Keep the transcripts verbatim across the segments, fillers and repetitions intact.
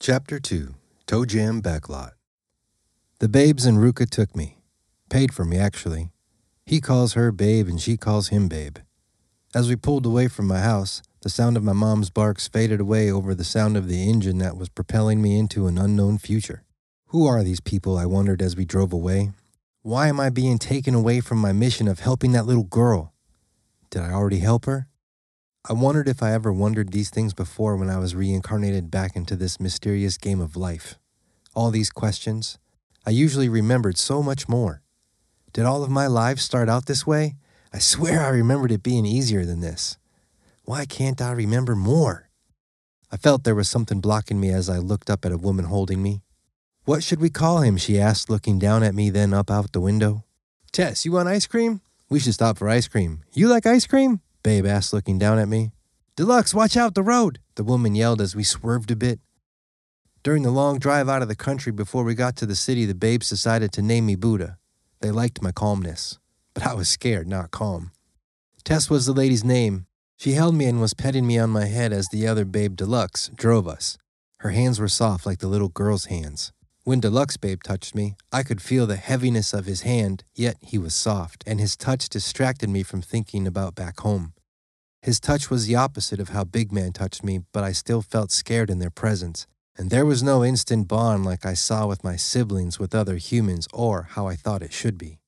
Chapter two, Toe Jam Backlot. The babes and Ruka took me. Paid for me, actually. He calls her babe and she calls him babe. As we pulled away from my house, the sound of my mom's barks faded away over the sound of the engine that was propelling me into an unknown future. Who are these people, I wondered as we drove away? Why am I being taken away from my mission of helping that little girl? Did I already help her? I wondered if I ever wondered these things before when I was reincarnated back into this mysterious game of life. All these questions, I usually remembered so much more. Did all of my lives start out this way? I swear I remembered it being easier than this. Why can't I remember more? I felt there was something blocking me as I looked up at a woman holding me. What should we call him? She asked, looking down at me, then up out the window. Tess, you want ice cream? We should stop for ice cream. You like ice cream? Babe asked, looking down at me. Deluxe, watch out, the road, the woman yelled as we swerved a bit. During the long drive out of the country before we got to the city, the babes decided to name me Buddha. They liked my calmness, but I was scared, not calm. Tess was the lady's name. She held me and was petting me on my head as the other babe, Deluxe, drove us. Her hands were soft like the little girl's hands. When Deluxe babe touched me, I could feel the heaviness of his hand, yet he was soft, and his touch distracted me from thinking about back home. His touch was the opposite of how Big Man touched me, but I still felt scared in their presence, and there was no instant bond like I saw with my siblings with other humans or how I thought it should be.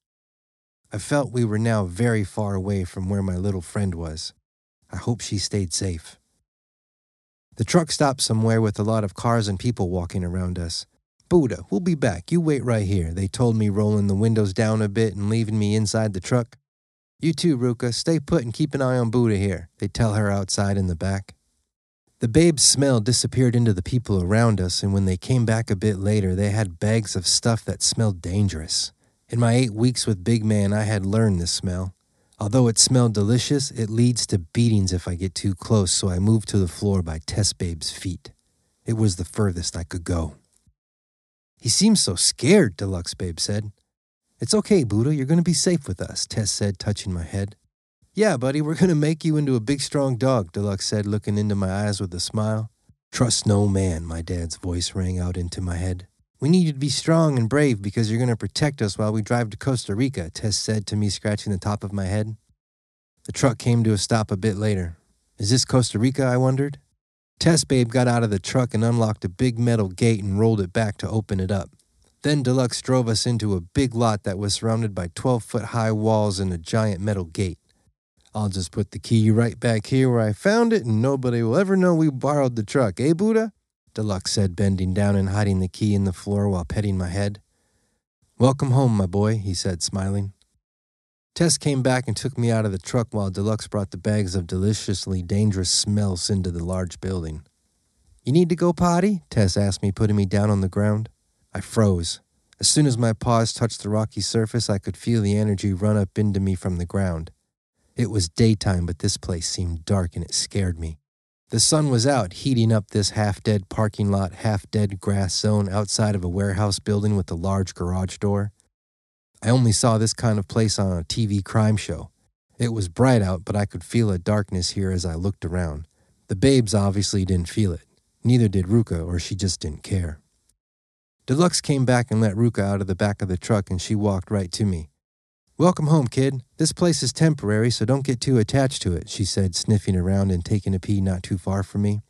I felt we were now very far away from where my little friend was. I hope she stayed safe. The truck stopped somewhere with a lot of cars and people walking around us. Buddha, we'll be back. You wait right here, they told me, rolling the windows down a bit and leaving me inside the truck. You too, Ruka. Stay put and keep an eye on Buddha here, they tell her outside in the back. The babe's smell disappeared into the people around us, and when they came back a bit later, they had bags of stuff that smelled dangerous. In my eight weeks with Big Man, I had learned this smell. Although it smelled delicious, it leads to beatings if I get too close, so I moved to the floor by Tess Babe's feet. It was the furthest I could go. He seems so scared, Deluxe Babe said. It's okay, Buddha, you're going to be safe with us, Tess said, touching my head. Yeah, buddy, we're going to make you into a big, strong dog, Deluxe said, looking into my eyes with a smile. Trust no man, my dad's voice rang out into my head. We need you to be strong and brave because you're going to protect us while we drive to Costa Rica, Tess said to me, scratching the top of my head. The truck came to a stop a bit later. Is this Costa Rica, I wondered? Tess Babe got out of the truck and unlocked a big metal gate and rolled it back to open it up. Then Deluxe drove us into a big lot that was surrounded by twelve-foot-high walls and a giant metal gate. I'll just put the key right back here where I found it, and nobody will ever know we borrowed the truck, eh, Buddha? Deluxe said, bending down and hiding the key in the floor while petting my head. Welcome home, my boy, he said, smiling. Tess came back and took me out of the truck while Deluxe brought the bags of deliciously dangerous smells into the large building. You need to go potty? Tess asked me, putting me down on the ground. I froze. As soon as my paws touched the rocky surface, I could feel the energy run up into me from the ground. It was daytime, but this place seemed dark and it scared me. The sun was out, heating up this half-dead parking lot, half-dead grass zone outside of a warehouse building with a large garage door. I only saw this kind of place on a T V crime show. It was bright out, but I could feel a darkness here as I looked around. The babes obviously didn't feel it. Neither did Ruka, or she just didn't care. Deluxe came back and let Ruka out of the back of the truck, and she walked right to me. Welcome home, kid. This place is temporary, so don't get too attached to it, she said, sniffing around and taking a pee not too far from me.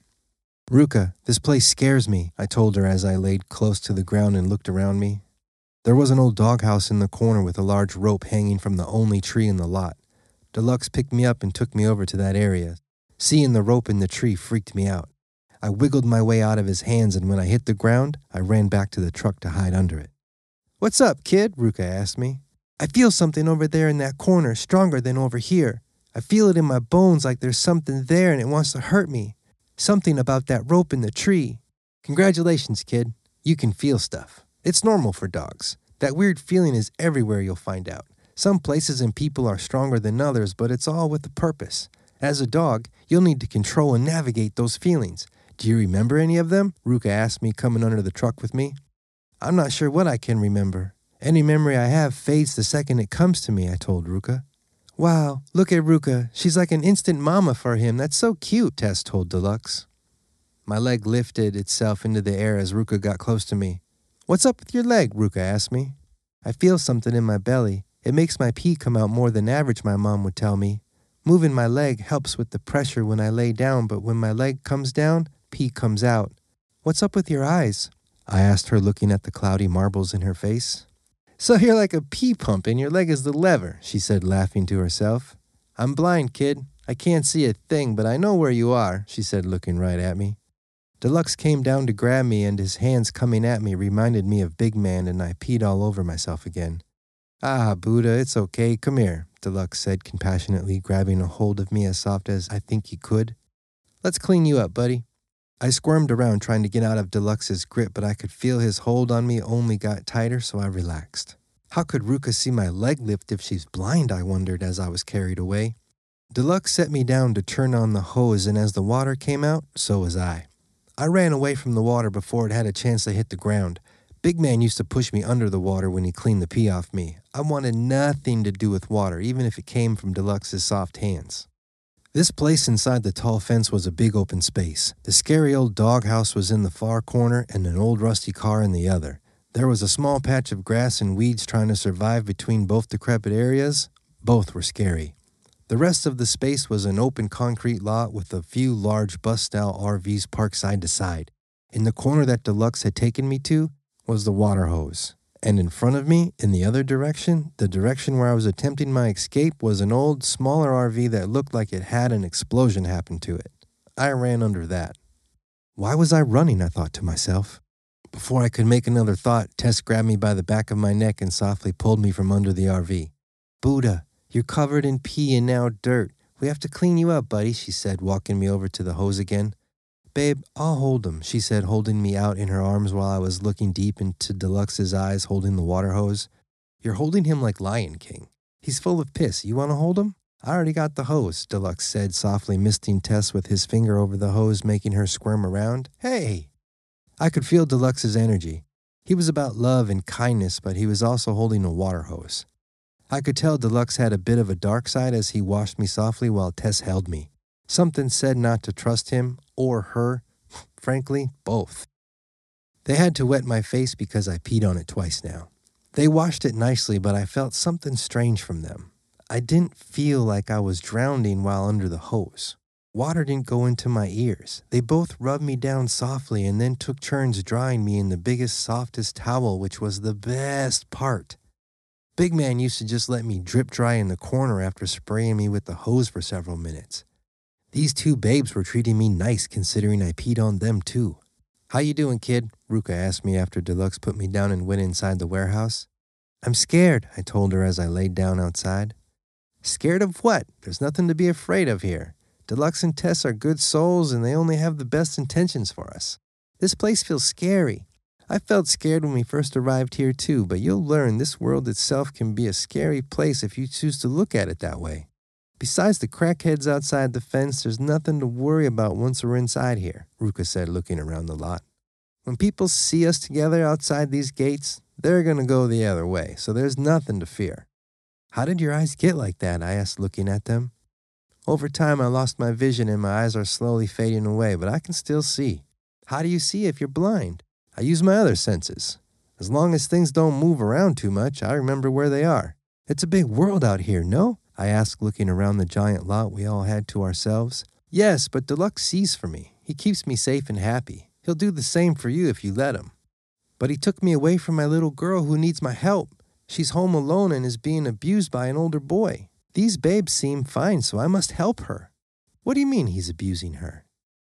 Ruka, this place scares me, I told her as I laid close to the ground and looked around me. There was an old doghouse in the corner with a large rope hanging from the only tree in the lot. Deluxe picked me up and took me over to that area. Seeing the rope in the tree freaked me out. I wiggled my way out of his hands, and when I hit the ground, I ran back to the truck to hide under it. What's up, kid? Ruka asked me. I feel something over there in that corner, stronger than over here. I feel it in my bones like there's something there and it wants to hurt me. Something about that rope in the tree. Congratulations, kid. You can feel stuff. It's normal for dogs. That weird feeling is everywhere, you'll find out. Some places and people are stronger than others, but it's all with a purpose. As a dog, you'll need to control and navigate those feelings. Do you remember any of them? Ruka asked me, coming under the truck with me. I'm not sure what I can remember. Any memory I have fades the second it comes to me, I told Ruka. Wow, look at Ruka. She's like an instant mama for him. That's so cute, Tess told Deluxe. My leg lifted itself into the air as Ruka got close to me. "What's up with your leg?" Ruka asked me. "I feel something in my belly. It makes my pee come out more than average," my mom would tell me. "Moving my leg helps with the pressure when I lay down, but when my leg comes down, pee comes out." "What's up with your eyes?" I asked her, looking at the cloudy marbles in her face. "So you're like a pee pump and your leg is the lever," she said, laughing to herself. "I'm blind, kid. I can't see a thing, but I know where you are," she said, looking right at me. Deluxe came down to grab me, and his hands coming at me reminded me of Big Man, and I peed all over myself again. "Ah, Buddha, it's okay. Come here," Deluxe said compassionately, grabbing a hold of me as soft as I think he could. "Let's clean you up, buddy." I squirmed around trying to get out of Deluxe's grip, but I could feel his hold on me only got tighter, so I relaxed. How could Ruka see my leg lift if she's blind, I wondered as I was carried away. Deluxe set me down to turn on the hose, and as the water came out, so was I. I ran away from the water before it had a chance to hit the ground. Big Man used to push me under the water when he cleaned the pee off me. I wanted nothing to do with water, even if it came from Deluxe's soft hands. This place inside the tall fence was a big open space. The scary old doghouse was in the far corner and an old rusty car in the other. There was a small patch of grass and weeds trying to survive between both decrepit areas. Both were scary. The rest of the space was an open concrete lot with a few large bus-style R Vs parked side to side. In the corner that Deluxe had taken me to was the water hose. And in front of me, in the other direction, the direction where I was attempting my escape, was an old, smaller R V that looked like it had an explosion happen to it. I ran under that. Why was I running, I thought to myself. Before I could make another thought, Tess grabbed me by the back of my neck and softly pulled me from under the R V. "Buddha, you're covered in pee and now dirt. We have to clean you up, buddy," she said, walking me over to the hose again. "Babe, I'll hold him," she said, holding me out in her arms while I was looking deep into Deluxe's eyes, holding the water hose. "You're holding him like Lion King. He's full of piss. You want to hold him?" "I already got the hose," Deluxe said, softly misting Tess with his finger over the hose, making her squirm around. "Hey!" I could feel Deluxe's energy. He was about love and kindness, but he was also holding a water hose. I could tell Deluxe had a bit of a dark side as he washed me softly while Tess held me. Something said not to trust him or her. Frankly, both. They had to wet my face because I peed on it twice now. They washed it nicely, but I felt something strange from them. I didn't feel like I was drowning while under the hose. Water didn't go into my ears. They both rubbed me down softly and then took turns drying me in the biggest, softest towel, which was the best part. Big Man used to just let me drip dry in the corner after spraying me with the hose for several minutes. These two babes were treating me nice considering I peed on them too. "How you doing, kid?" Ruka asked me after Deluxe put me down and went inside the warehouse. "I'm scared," I told her as I laid down outside. "Scared of what? There's nothing to be afraid of here. Deluxe and Tess are good souls and they only have the best intentions for us. This place feels scary. I felt scared when we first arrived here too, but you'll learn this world itself can be a scary place if you choose to look at it that way. Besides the crackheads outside the fence, there's nothing to worry about once we're inside here," Ruka said, looking around the lot. "When people see us together outside these gates, they're going to go the other way, so there's nothing to fear." "How did your eyes get like that?" I asked, looking at them. "Over time, I lost my vision and my eyes are slowly fading away, but I can still see." "How do you see if you're blind?" "I use my other senses. As long as things don't move around too much, I remember where they are." "It's a big world out here, no?" I asked, looking around the giant lot we all had to ourselves. "Yes, but Deluxe sees for me. He keeps me safe and happy. He'll do the same for you if you let him." "But he took me away from my little girl who needs my help. She's home alone and is being abused by an older boy. These babes seem fine, so I must help her." "What do you mean he's abusing her?"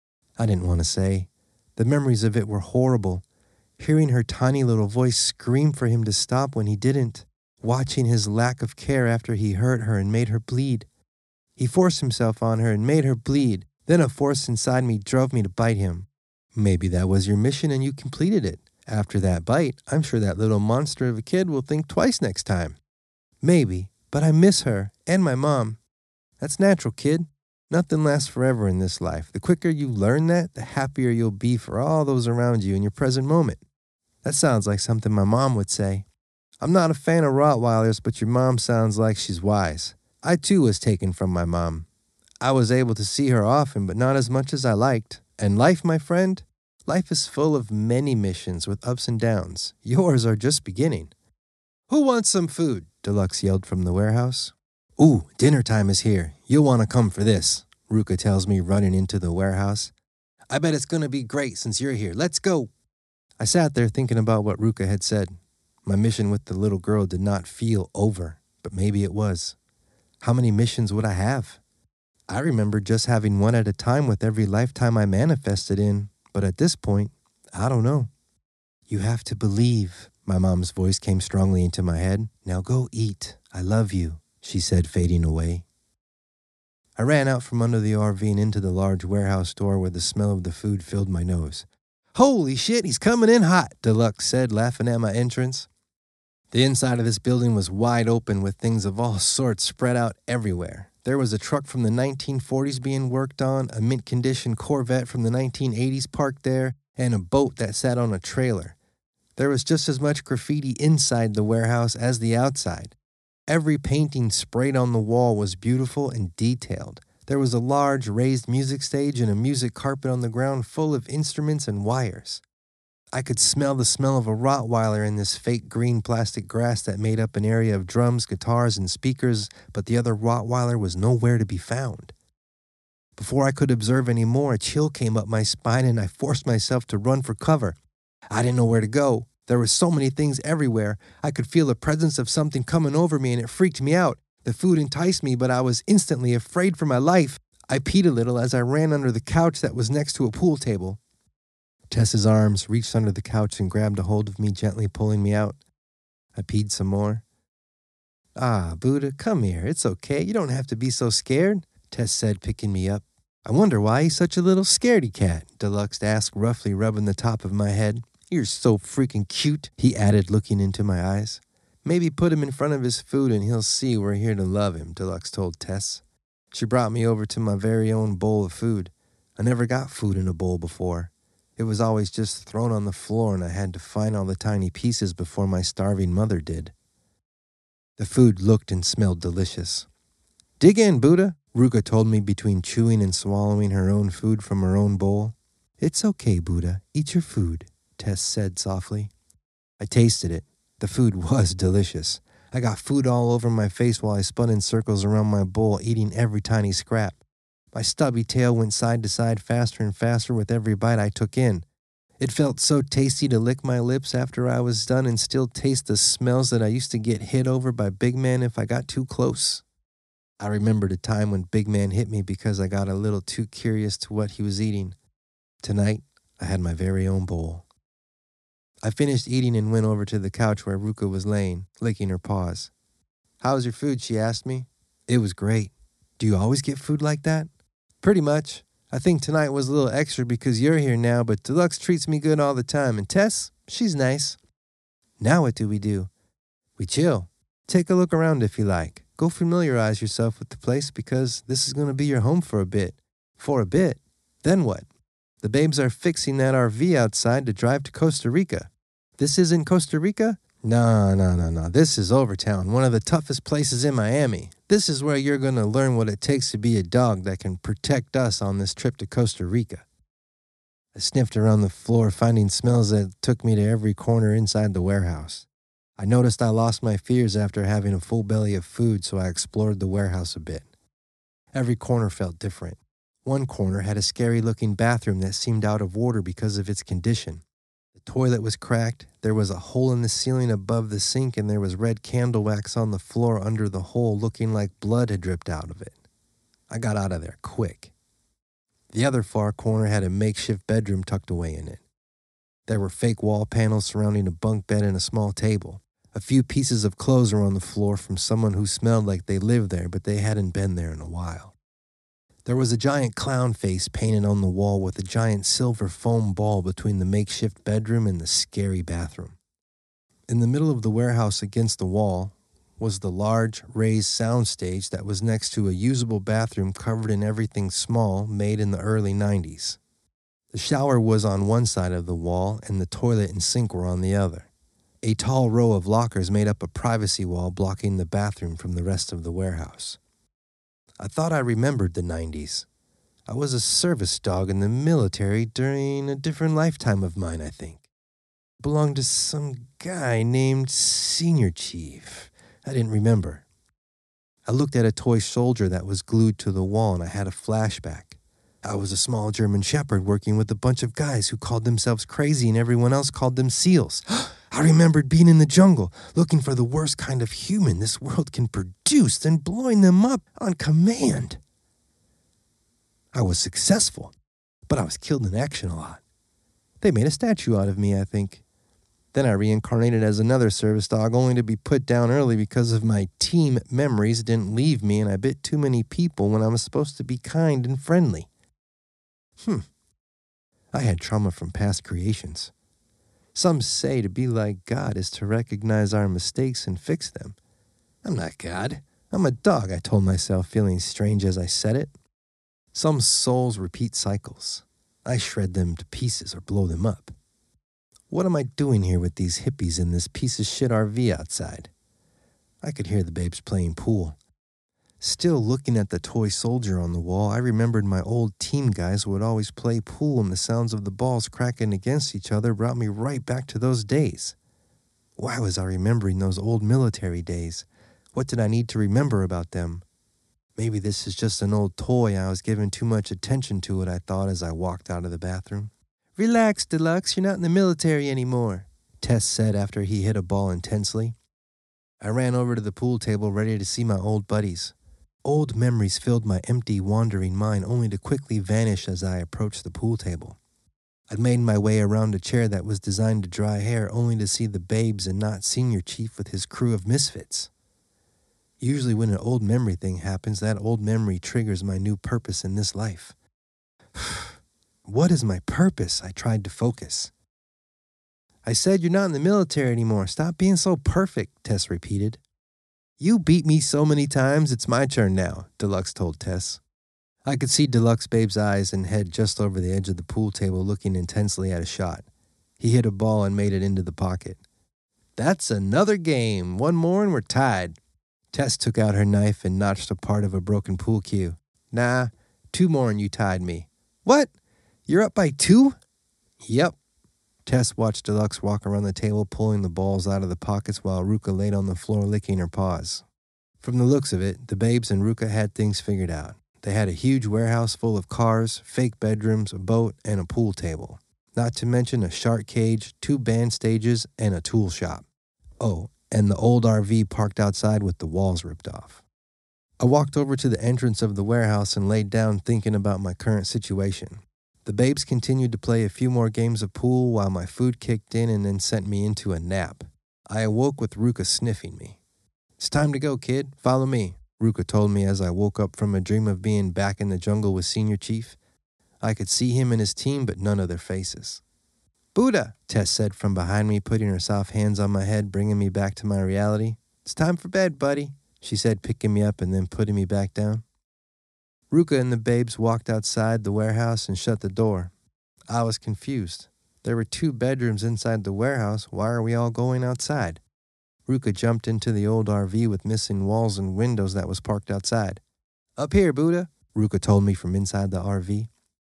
I didn't want to say. The memories of it were horrible. Hearing her tiny little voice scream for him to stop when he didn't. Watching his lack of care after he hurt her and made her bleed. He forced himself on her and made her bleed. Then a force inside me drove me to bite him. Maybe that was your mission and you completed it. After that bite, I'm sure that little monster of a kid will think twice next time. Maybe, but I miss her and my mom. That's natural, kid. Nothing lasts forever in this life. The quicker you learn that, the happier you'll be for all those around you in your present moment. That sounds like something my mom would say. I'm not a fan of Rottweilers, but your mom sounds like she's wise. I too was taken from my mom. I was able to see her often, but not as much as I liked. And life, my friend, life is full of many missions with ups and downs. Yours are just beginning. Who wants some food? Deluxe yelled from the warehouse. Ooh, dinner time is here. You'll want to come for this, Ruka tells me, running into the warehouse. I bet it's going to be great since you're here. Let's go. I sat there thinking about what Ruka had said. My mission with the little girl did not feel over, but maybe it was. How many missions would I have? I remember just having one at a time with every lifetime I manifested in, but at this point, I don't know. You have to believe, my mom's voice came strongly into my head. Now go eat. I love you, she said, fading away. I ran out from under the R V and into the large warehouse door where the smell of the food filled my nose. Holy shit, he's coming in hot, Deluxe said, laughing at my entrance. The inside of this building was wide open with things of all sorts spread out everywhere. There was a truck from the nineteen forties being worked on, a mint-condition Corvette from the nineteen eighties parked there, and a boat that sat on a trailer. There was just as much graffiti inside the warehouse as the outside. Every painting sprayed on the wall was beautiful and detailed. There was a large raised music stage and a music carpet on the ground full of instruments and wires. I could smell the smell of a Rottweiler in this fake green plastic grass that made up an area of drums, guitars, and speakers, but the other Rottweiler was nowhere to be found. Before I could observe any more, a chill came up my spine and I forced myself to run for cover. I didn't know where to go. There were so many things everywhere. I could feel the presence of something coming over me and it freaked me out. The food enticed me, but I was instantly afraid for my life. I peed a little as I ran under the couch that was next to a pool table. Tess's arms reached under the couch and grabbed a hold of me, gently pulling me out. I peed some more. Ah, Buddha, come here. It's okay. You don't have to be so scared, Tess said, picking me up. I wonder why he's such a little scaredy cat, Deluxe asked, roughly rubbing the top of my head. You're so freaking cute, he added, looking into my eyes. Maybe put him in front of his food and he'll see we're here to love him, Deluxe told Tess. She brought me over to my very own bowl of food. I never got food in a bowl before. It was always just thrown on the floor and I had to find all the tiny pieces before my starving mother did. The food looked and smelled delicious. Dig in, Buddha, Ruka told me between chewing and swallowing her own food from her own bowl. It's okay, Buddha. Eat your food, Tess said softly. I tasted it. The food was delicious. I got food all over my face while I spun in circles around my bowl, eating every tiny scrap. My stubby tail went side to side faster and faster with every bite I took in. It felt so tasty to lick my lips after I was done and still taste the smells that I used to get hit over by Big Man if I got too close. I remembered a time when Big Man hit me because I got a little too curious to what he was eating. Tonight, I had my very own bowl. I finished eating and went over to the couch where Ruka was laying, licking her paws. How was your food, she asked me. It was great. Do you always get food like that? Pretty much. I think tonight was a little extra because you're here now, but Deluxe treats me good all the time, and Tess, she's nice. Now what do we do? We chill. Take a look around if you like. Go familiarize yourself with the place because this is going to be your home for a bit. For a bit? Then what? The babes are fixing that R V outside to drive to Costa Rica. This isn't Costa Rica? No, no, no, no. This is Overtown, one of the toughest places in Miami. This is where you're going to learn what it takes to be a dog that can protect us on this trip to Costa Rica. I sniffed around the floor, finding smells that took me to every corner inside the warehouse. I noticed I lost my fears after having a full belly of food, so I explored the warehouse a bit. Every corner felt different. One corner had a scary-looking bathroom that seemed out of order because of its condition. The toilet was cracked, there was a hole in the ceiling above the sink, and there was red candle wax on the floor under the hole looking like blood had dripped out of it. I got out of there quick. The other far corner had a makeshift bedroom tucked away in it. There were fake wall panels surrounding a bunk bed and a small table. A few pieces of clothes were on the floor from someone who smelled like they lived there, but they hadn't been there in a while. There was a giant clown face painted on the wall with a giant silver foam ball between the makeshift bedroom and the scary bathroom. In the middle of the warehouse against the wall was the large, raised soundstage that was next to a usable bathroom covered in everything small made in the early nineties. The shower was on one side of the wall and the toilet and sink were on the other. A tall row of lockers made up a privacy wall blocking the bathroom from the rest of the warehouse. I thought I remembered the nineties. I was a service dog in the military during a different lifetime of mine, I think. Belonged to some guy named Senior Chief. I didn't remember. I looked at a toy soldier that was glued to the wall and I had a flashback. I was a small German shepherd working with a bunch of guys who called themselves crazy and everyone else called them seals. I remembered being in the jungle, looking for the worst kind of human this world can produce, then blowing them up on command. I was successful, but I was killed in action a lot. They made a statue out of me, I think. Then I reincarnated as another service dog, only to be put down early because of my team memories didn't leave me and I bit too many people when I was supposed to be kind and friendly. Hmm. I had trauma from past creations. Some say to be like God is to recognize our mistakes and fix them. I'm not God. I'm a dog, I told myself, feeling strange as I said it. Some souls repeat cycles. I shred them to pieces or blow them up. What am I doing here with these hippies in this piece of shit R V outside? I could hear the babes playing pool. Still looking at the toy soldier on the wall, I remembered my old team guys would always play pool and the sounds of the balls cracking against each other brought me right back to those days. Why was I remembering those old military days? What did I need to remember about them? Maybe this is just an old toy. I was giving too much attention to it, I thought as I walked out of the bathroom. Relax, Deluxe, you're not in the military anymore, Tess said after he hit a ball intensely. I ran over to the pool table ready to see my old buddies. Old memories filled my empty, wandering mind only to quickly vanish as I approached the pool table. I'd made my way around a chair that was designed to dry hair only to see the babes and not Senior Chief with his crew of misfits. Usually when an old memory thing happens, that old memory triggers my new purpose in this life. What is my purpose? I tried to focus. I said you're not in the military anymore. Stop being so perfect, Tess repeated. You beat me so many times, it's my turn now, Deluxe told Tess. I could see Deluxe Babe's eyes and head just over the edge of the pool table looking intensely at a shot. He hit a ball and made it into the pocket. That's another game. One more and we're tied. Tess took out her knife and notched a part of a broken pool cue. Nah, two more and you tied me. What? You're up by two? Yep. Tess watched Deluxe walk around the table pulling the balls out of the pockets while Ruka laid on the floor licking her paws. From the looks of it, the babes and Ruka had things figured out. They had a huge warehouse full of cars, fake bedrooms, a boat, and a pool table. Not to mention a shark cage, two band stages, and a tool shop. Oh, and the old R V parked outside with the walls ripped off. I walked over to the entrance of the warehouse and laid down thinking about my current situation. The babes continued to play a few more games of pool while my food kicked in and then sent me into a nap. I awoke with Ruka sniffing me. It's time to go, kid. Follow me, Ruka told me as I woke up from a dream of being back in the jungle with Senior Chief. I could see him and his team, but none of their faces. Buddha, Tess said from behind me, putting her soft hands on my head, bringing me back to my reality. It's time for bed, buddy, she said, picking me up and then putting me back down. Ruka and the babes walked outside the warehouse and shut the door. I was confused. There were two bedrooms inside the warehouse. Why are we all going outside? Ruka jumped into the old R V with missing walls and windows that was parked outside. Up here, Buddha, Ruka told me from inside the R V.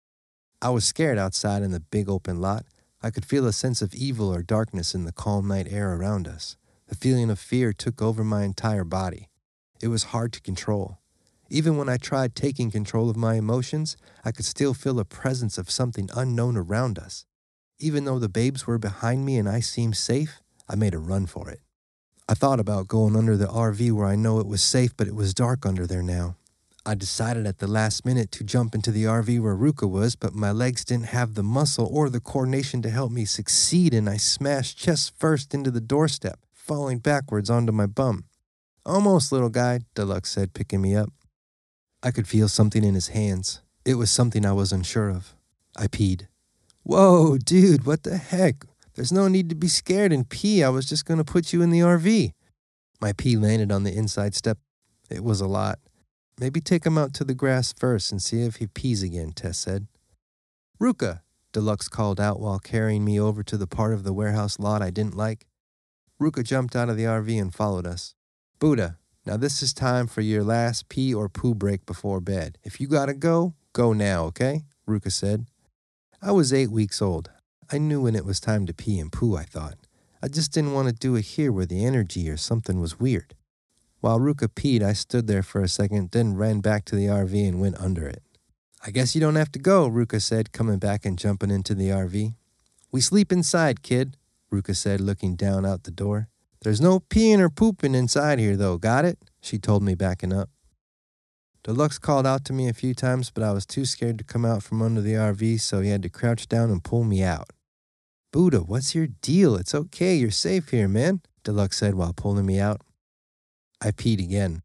I was scared outside in the big open lot. I could feel a sense of evil or darkness in the calm night air around us. The feeling of fear took over my entire body. It was hard to control. Even when I tried taking control of my emotions, I could still feel a presence of something unknown around us. Even though the babes were behind me and I seemed safe, I made a run for it. I thought about going under the R V where I know it was safe, but it was dark under there now. I decided at the last minute to jump into the R V where Ruka was, but my legs didn't have the muscle or the coordination to help me succeed, and I smashed chest first into the doorstep, falling backwards onto my bum. Almost, little guy, Deluxe said, picking me up. I could feel something in his hands. It was something I was unsure of. I peed. Whoa, dude, what the heck? There's no need to be scared and pee. I was just going to put you in the R V. My pee landed on the inside step. It was a lot. Maybe take him out to the grass first and see if he pees again, Tess said. Ruka, Deluxe called out while carrying me over to the part of the warehouse lot I didn't like. Ruka jumped out of the R V and followed us. Buddha, now this is time for your last pee or poo break before bed. If you gotta go, go now, okay? Ruka said. I was eight weeks old. I knew when it was time to pee and poo, I thought. I just didn't want to do it here where the energy or something was weird. While Ruka peed, I stood there for a second, then ran back to the R V and went under it. I guess you don't have to go, Ruka said, coming back and jumping into the R V. We sleep inside, kid, Ruka said, looking down out the door. There's no peeing or pooping inside here, though, got it? She told me, backing up. Deluxe called out to me a few times, but I was too scared to come out from under the R V, so he had to crouch down and pull me out. Buddha, what's your deal? It's okay, you're safe here, man, Deluxe said while pulling me out. I peed again.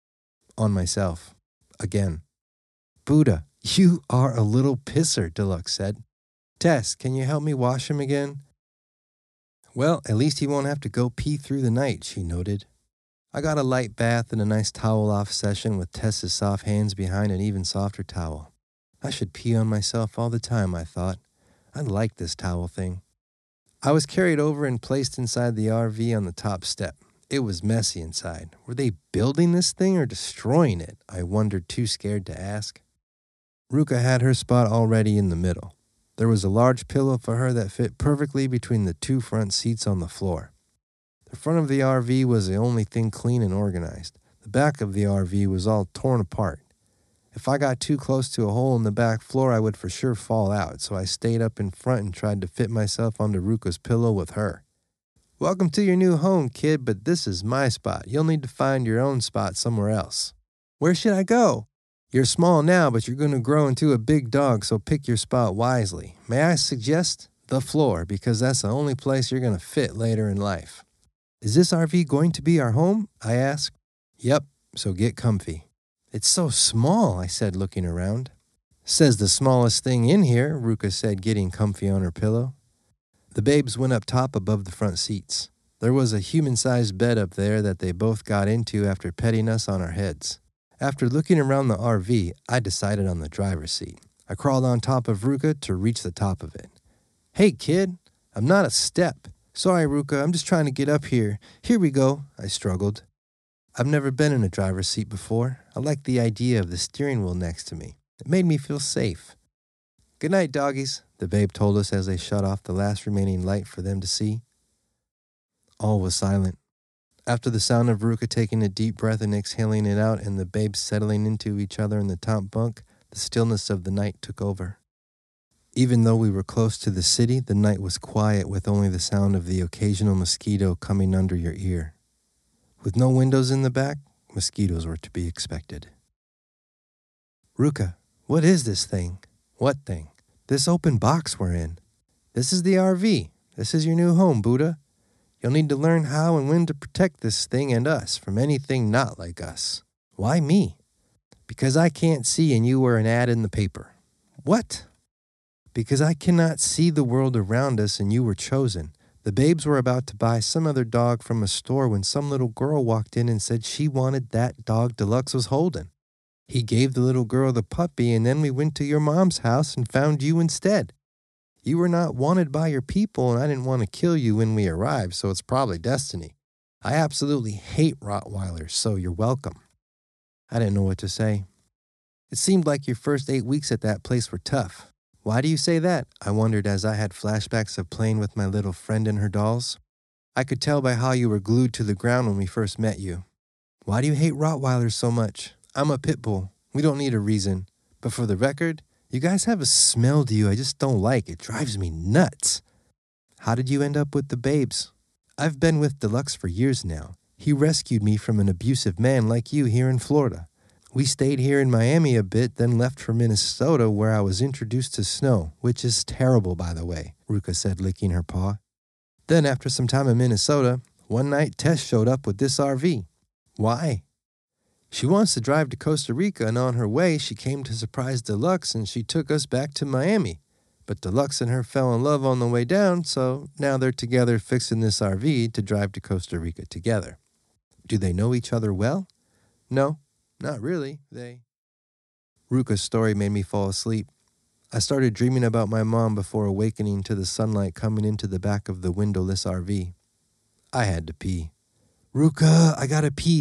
On myself. Again. Buddha, you are a little pisser, Deluxe said. Tess, can you help me wash him again? Well, at least he won't have to go pee through the night, she noted. I got a light bath and a nice towel-off session with Tess's soft hands behind an even softer towel. I should pee on myself all the time, I thought. I like this towel thing. I was carried over and placed inside the R V on the top step. It was messy inside. Were they building this thing or destroying it? I wondered, too scared to ask. Ruka had her spot already in the middle. There was a large pillow for her that fit perfectly between the two front seats on the floor. The front of the R V was the only thing clean and organized. The back of the R V was all torn apart. If I got too close to a hole in the back floor, I would for sure fall out, so I stayed up in front and tried to fit myself onto Ruka's pillow with her. Welcome to your new home, kid, but this is my spot. You'll need to find your own spot somewhere else. Where should I go? You're small now, but you're going to grow into a big dog, so pick your spot wisely. May I suggest the floor, because that's the only place you're going to fit later in life. Is this R V going to be our home? I asked. Yep, so get comfy. It's so small, I said, looking around. Says the smallest thing in here, Ruka said, getting comfy on her pillow. The babes went up top above the front seats. There was a human-sized bed up there that they both got into after petting us on our heads. After looking around the R V, I decided on the driver's seat. I crawled on top of Ruka to reach the top of it. Hey, kid, I'm not a step. Sorry, Ruka, I'm just trying to get up here. Here we go, I struggled. I've never been in a driver's seat before. I liked the idea of the steering wheel next to me. It made me feel safe. Good night, doggies, the babe told us as they shut off the last remaining light for them to see. All was silent. After the sound of Ruka taking a deep breath and exhaling it out and the babes settling into each other in the top bunk, the stillness of the night took over. Even though we were close to the city, the night was quiet with only the sound of the occasional mosquito coming under your ear. With no windows in the back, mosquitoes were to be expected. Ruka, what is this thing? What thing? This open box we're in. This is the R V. This is your new home, Buddha. You'll need to learn how and when to protect this thing and us from anything not like us. Why me? Because I can't see and you were an ad in the paper. What? Because I cannot see the world around us and you were chosen. The babes were about to buy some other dog from a store when some little girl walked in and said she wanted that dog Deluxe was holding. He gave the little girl the puppy and then we went to your mom's house and found you instead. You were not wanted by your people and I didn't want to kill you when we arrived, so it's probably destiny. I absolutely hate Rottweilers, so you're welcome. I didn't know what to say. It seemed like your first eight weeks at that place were tough. Why do you say that? I wondered as I had flashbacks of playing with my little friend and her dolls. I could tell by how you were glued to the ground when we first met you. Why do you hate Rottweilers so much? I'm a pit bull. We don't need a reason. But for the record, you guys have a smell to you I just don't like. It drives me nuts. How did you end up with the babes? I've been with Deluxe for years now. He rescued me from an abusive man like you here in Florida. We stayed here in Miami a bit, then left for Minnesota where I was introduced to snow, which is terrible, by the way, Ruka said, licking her paw. Then after some time in Minnesota, one night Tess showed up with this R V. Why? She wants to drive to Costa Rica, and on her way, she came to surprise Deluxe, and she took us back to Miami. But Deluxe and her fell in love on the way down, so now they're together fixing this R V to drive to Costa Rica together. Do they know each other well? No. Not really, they... Ruka's story made me fall asleep. I started dreaming about my mom before awakening to the sunlight coming into the back of the windowless R V. I had to pee. Ruka, I gotta pee.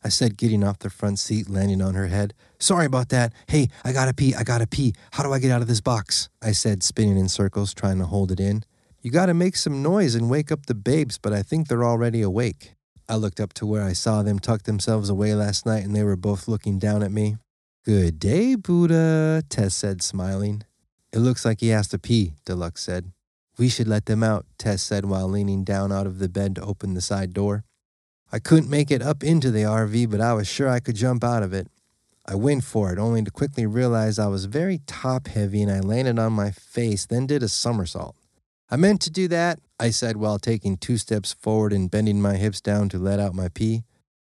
I said, getting off the front seat, landing on her head. Sorry about that. Hey, I gotta pee, I gotta pee. How do I get out of this box? I said, spinning in circles, trying to hold it in. You gotta make some noise and wake up the babes, but I think they're already awake. I looked up to where I saw them tuck themselves away last night, and they were both looking down at me. Good day, Buddha, Tess said, smiling. It looks like he has to pee, Deluxe said. We should let them out, Tess said while leaning down out of the bed to open the side door. I couldn't make it up into the R V, but I was sure I could jump out of it. I went for it, only to quickly realize I was very top-heavy and I landed on my face, then did a somersault. I meant to do that, I said while taking two steps forward and bending my hips down to let out my pee.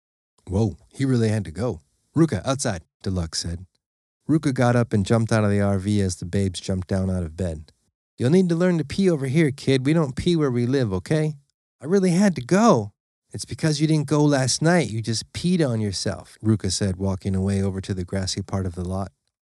Whoa, he really had to go. Ruka, outside, Deluxe said. Ruka got up and jumped out of the R V as the babes jumped down out of bed. You'll need to learn to pee over here, kid. We don't pee where we live, okay? I really had to go. It's because you didn't go last night. You just peed on yourself, Ruka said, walking away over to the grassy part of the lot.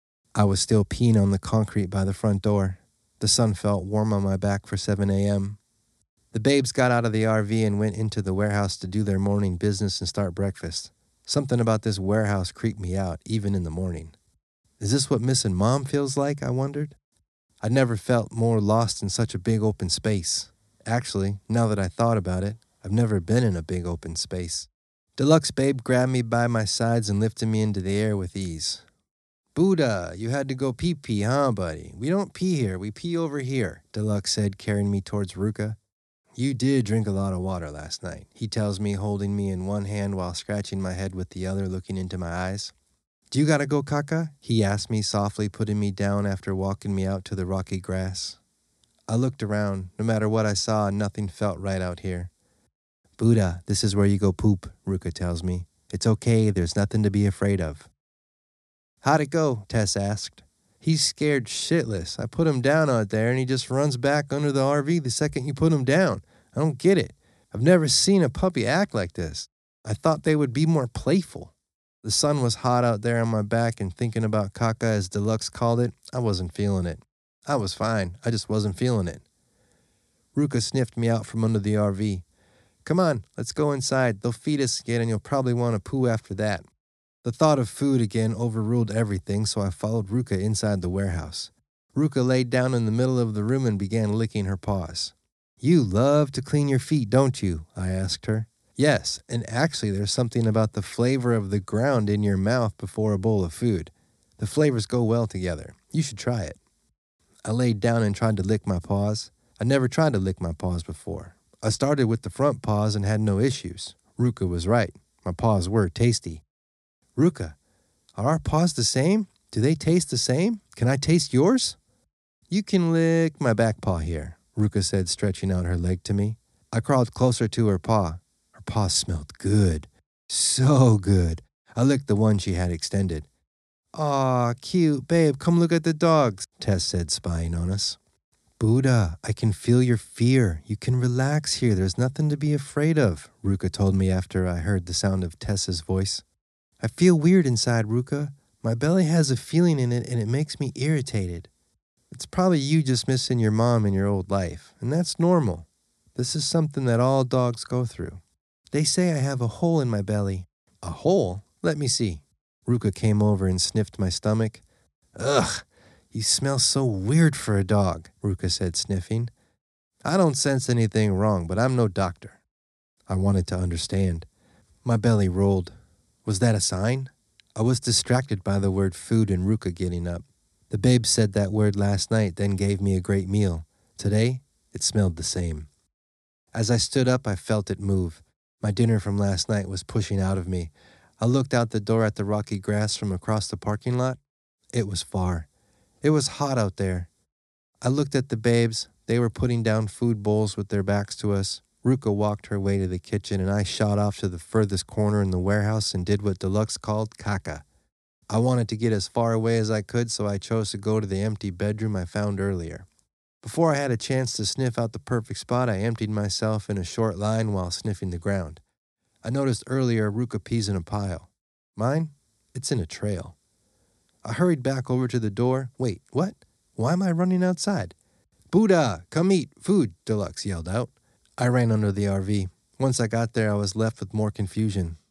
I was still peeing on the concrete by the front door. The sun felt warm on my back for seven a.m. The babes got out of the R V and went into the warehouse to do their morning business and start breakfast. Something about this warehouse creeped me out, even in the morning. Is this what missing Mom feels like, I wondered? I'd never felt more lost in such a big open space. Actually, now that I thought about it, I've never been in a big open space. Deluxe Babe grabbed me by my sides and lifted me into the air with ease. Buddha, you had to go pee-pee, huh, buddy? We don't pee here, we pee over here, Deluxe said, carrying me towards Ruka. You did drink a lot of water last night, he tells me, holding me in one hand while scratching my head with the other, looking into my eyes. Do you gotta go caca? He asked me softly, putting me down after walking me out to the rocky grass. I looked around. No matter what I saw, nothing felt right out here. Buddha, this is where you go poop, Ruka tells me. It's okay, there's nothing to be afraid of. How'd it go? Tess asked. He's scared shitless. I put him down out there and he just runs back under the R V the second you put him down. I don't get it. I've never seen a puppy act like this. I thought they would be more playful. The sun was hot out there on my back, and thinking about caca, as Deluxe called it, I wasn't feeling it. I was fine. I just wasn't feeling it. Ruka sniffed me out from under the R V. Come on, let's go inside. They'll feed us again and you'll probably want to poo after that. The thought of food again overruled everything, so I followed Ruka inside the warehouse. Ruka laid down in the middle of the room and began licking her paws. You love to clean your feet, don't you? I asked her. Yes, and actually there's something about the flavor of the ground in your mouth before a bowl of food. The flavors go well together. You should try it. I laid down and tried to lick my paws. I never tried to lick my paws before. I started with the front paws and had no issues. Ruka was right. My paws were tasty. Ruka, are our paws the same? Do they taste the same? Can I taste yours? You can lick my back paw here, Ruka said, stretching out her leg to me. I crawled closer to her paw. Her paw smelled good. So good. I licked the one she had extended. Aw, cute. Babe, come look at the dogs, Tess said, spying on us. Buddha, I can feel your fear. You can relax here. There's nothing to be afraid of, Ruka told me after I heard the sound of Tessa's voice. I feel weird inside, Ruka. My belly has a feeling in it and it makes me irritated. It's probably you just missing your mom in your old life, and that's normal. This is something that all dogs go through. They say I have a hole in my belly. A hole? Let me see. Ruka came over and sniffed my stomach. Ugh, you smell so weird for a dog, Ruka said, sniffing. I don't sense anything wrong, but I'm no doctor. I wanted to understand. My belly rolled. Was that a sign? I was distracted by the word food and Ruka getting up. The babe said that word last night, then gave me a great meal. Today, it smelled the same. As I stood up, I felt it move. My dinner from last night was pushing out of me. I looked out the door at the rocky grass from across the parking lot. It was far. It was hot out there. I looked at the babes. They were putting down food bowls with their backs to us. Ruka walked her way to the kitchen, and I shot off to the furthest corner in the warehouse and did what Deluxe called caca. I wanted to get as far away as I could, so I chose to go to the empty bedroom I found earlier. Before I had a chance to sniff out the perfect spot, I emptied myself in a short line while sniffing the ground. I noticed earlier Ruka pees in a pile. Mine? It's in a trail. I hurried back over to the door. Wait, what? Why am I running outside? Buddha, come eat food, Deluxe yelled out. I ran under the R V. Once I got there, I was left with more confusion.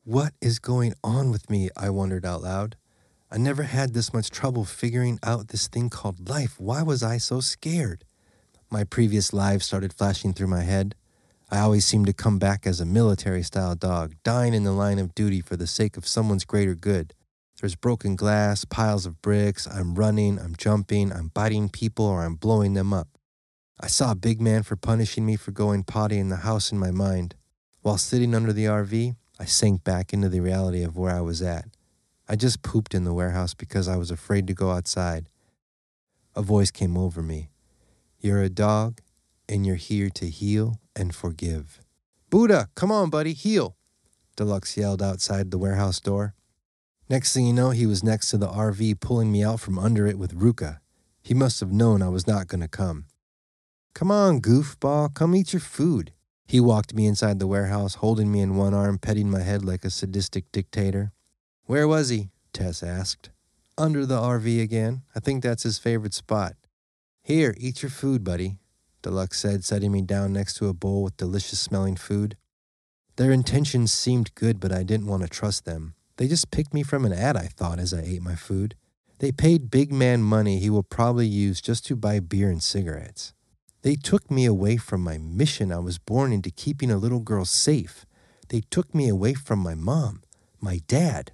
What is going on with me? I wondered out loud. I never had this much trouble figuring out this thing called life. Why was I so scared? My previous lives started flashing through my head. I always seemed to come back as a military-style dog, dying in the line of duty for the sake of someone's greater good. There's broken glass, piles of bricks, I'm running, I'm jumping, I'm biting people, or I'm blowing them up. I saw a big man for punishing me for going potty in the house in my mind. While sitting under the R V, I sank back into the reality of where I was at. I just pooped in the warehouse because I was afraid to go outside. A voice came over me. You're a dog, and you're here to heal and forgive. Buddha, come on, buddy, heal, Deluxe yelled outside the warehouse door. Next thing you know, he was next to the R V pulling me out from under it with Ruka. He must have known I was not going to come. Come on, goofball, come eat your food. He walked me inside the warehouse, holding me in one arm, petting my head like a sadistic dictator. Where was he? Tess asked. Under the R V again. I think that's his favorite spot. Here, eat your food, buddy, Deluxe said, setting me down next to a bowl with delicious-smelling food. Their intentions seemed good, but I didn't want to trust them. They just picked me from an ad, I thought, as I ate my food. They paid big man money he will probably use just to buy beer and cigarettes. They took me away from my mission I was born into, keeping a little girl safe. They took me away from my mom, my dad.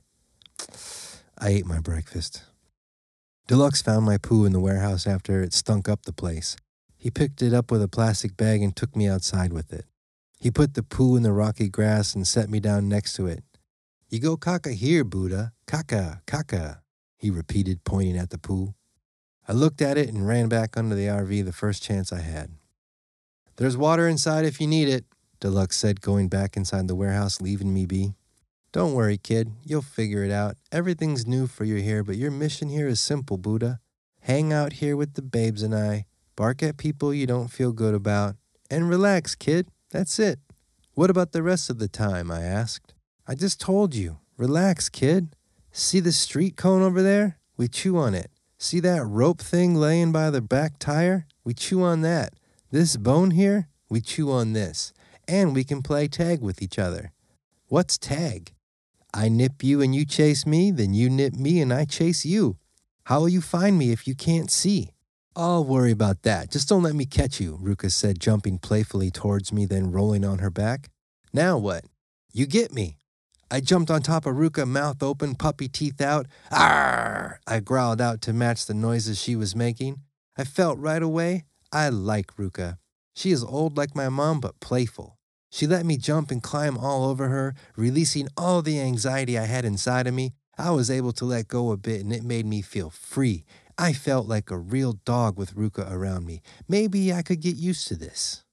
I ate my breakfast. Deluxe found my poo in the warehouse after it stunk up the place. He picked it up with a plastic bag and took me outside with it. He put the poo in the rocky grass and set me down next to it. You go caca here, Buddha. Caca, caca, he repeated, pointing at the poo. I looked at it and ran back under the R V the first chance I had. There's water inside if you need it, Deluxe said, going back inside the warehouse, leaving me be. Don't worry, kid. You'll figure it out. Everything's new for you here, but your mission here is simple, Buddha. Hang out here with the babes and I, bark at people you don't feel good about, and relax, kid. That's it. What about the rest of the time? I asked. I just told you. Relax, kid. See the street cone over there? We chew on it. See that rope thing laying by the back tire? We chew on that. This bone here? We chew on this. And we can play tag with each other. What's tag? I nip you and you chase me, then you nip me and I chase you. How will you find me if you can't see? I'll worry about that. Just don't let me catch you, Ruka said, jumping playfully towards me, then rolling on her back. Now what? You get me. I jumped on top of Ruka, mouth open, puppy teeth out. Arrgh! I growled out to match the noises she was making. I felt right away, I like Ruka. She is old like my mom, but playful. She let me jump and climb all over her, releasing all the anxiety I had inside of me. I was able to let go a bit, and it made me feel free. I felt like a real dog with Ruka around me. Maybe I could get used to this.